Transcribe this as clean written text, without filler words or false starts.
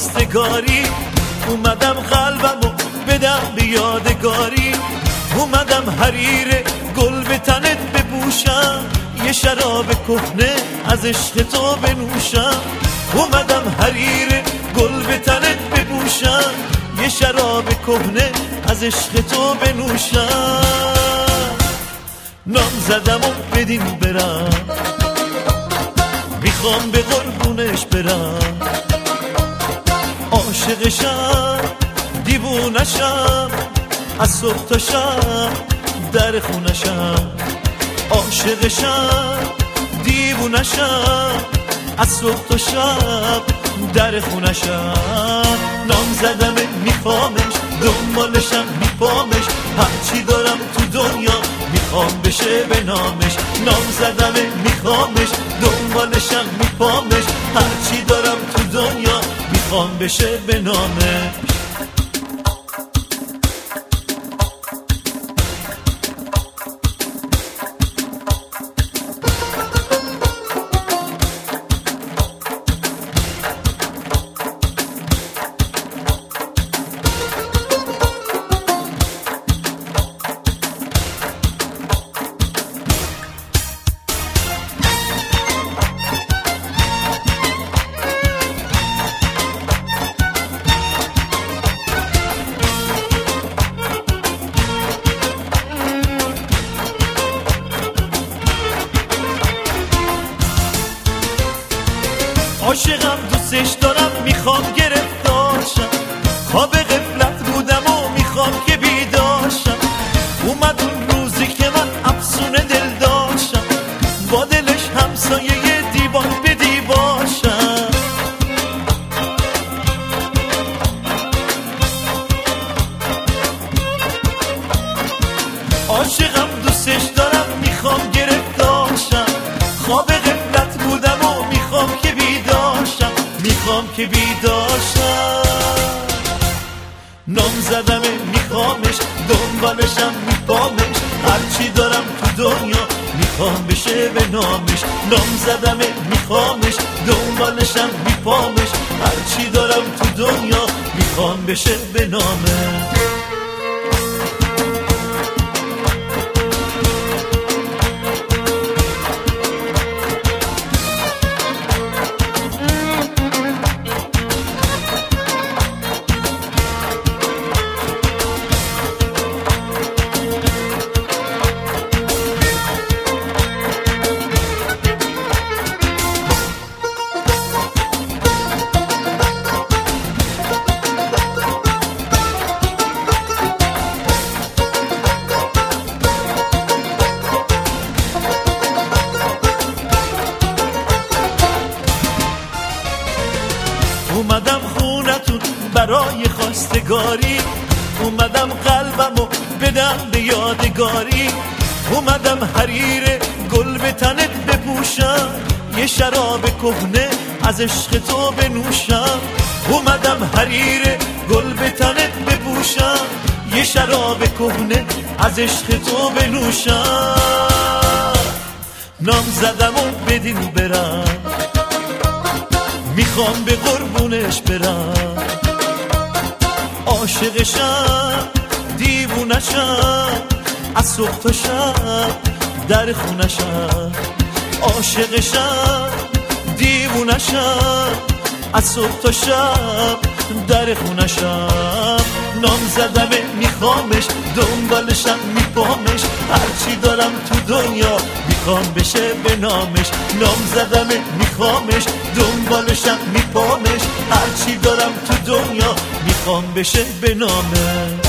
خواستگاری، اومدم قلبمو بدم به یادگاری، اومدم حریر گل به تنت بپوشم، یه شراب کهنه از عشق تو بنوشم. اومدم حریر گل به تنت بپوشم، یه شراب کهنه از عشق تو بنوشم. نام زدم و بدین برم، میخوام به قربونش برم، عاشقشم دیوونشم، از صبح تا شب در خونشم. عاشقشم دیوونشم، از صبح تا شب در خونشم. نام زدم میخوامش، دنبالشم میپامش، هرچی دارم تو دنیا میخوام بشه به نامش. نام زدم میخوامش، دنبالشم میپامش، هرچی دارم تو دنیا میخوام بشه به نامش. عاشقم دوستش دارم، میخوام گرفتارشم، خواب غفلت بودم و میخوام که بیدارشم. اومد اون روزی که من افسونه دل داشتم، با دلش همسایه دیوار به دیوارشم. عاشقم دوستش دارم، میخوام گرفتارشم، خواب غفلت بودم و میخوام که بیداشم. نام زدم میخوامش، دنبالشم میپامش، هرچی دارم تو دنیا میخوام بشه به نامش. نام زدم میخوامش، دنبالشم میپامش، هرچی دارم تو دنیا میخوام بشه به نامش. اومدم خونتون برای خواستگاری، اومدم قلبمو بدم به یادگاری، اومدم حریر گل به تنت بپوشم، یه شراب کهنه از عشق تو بنوشم. اومدم حریر گل به تنت بپوشم، یه شراب کهنه از عشق تو بنوشم. نام زدم و بدین برم، میخوام به قربونش برم، عاشقشم دیوونشم، از صبح تا شب در خونشم. عاشقشم دیوونشم، از صبح تا شب در خونشم. نام زدم میخوامش، دنبالشم میپامش، هرچی دارم تو دنیا میخوام بشه به نامش. نام زدم میخوامش، دنبالشم میپامش، هرچی دارم تو دنیا میخوام بشه به نامش.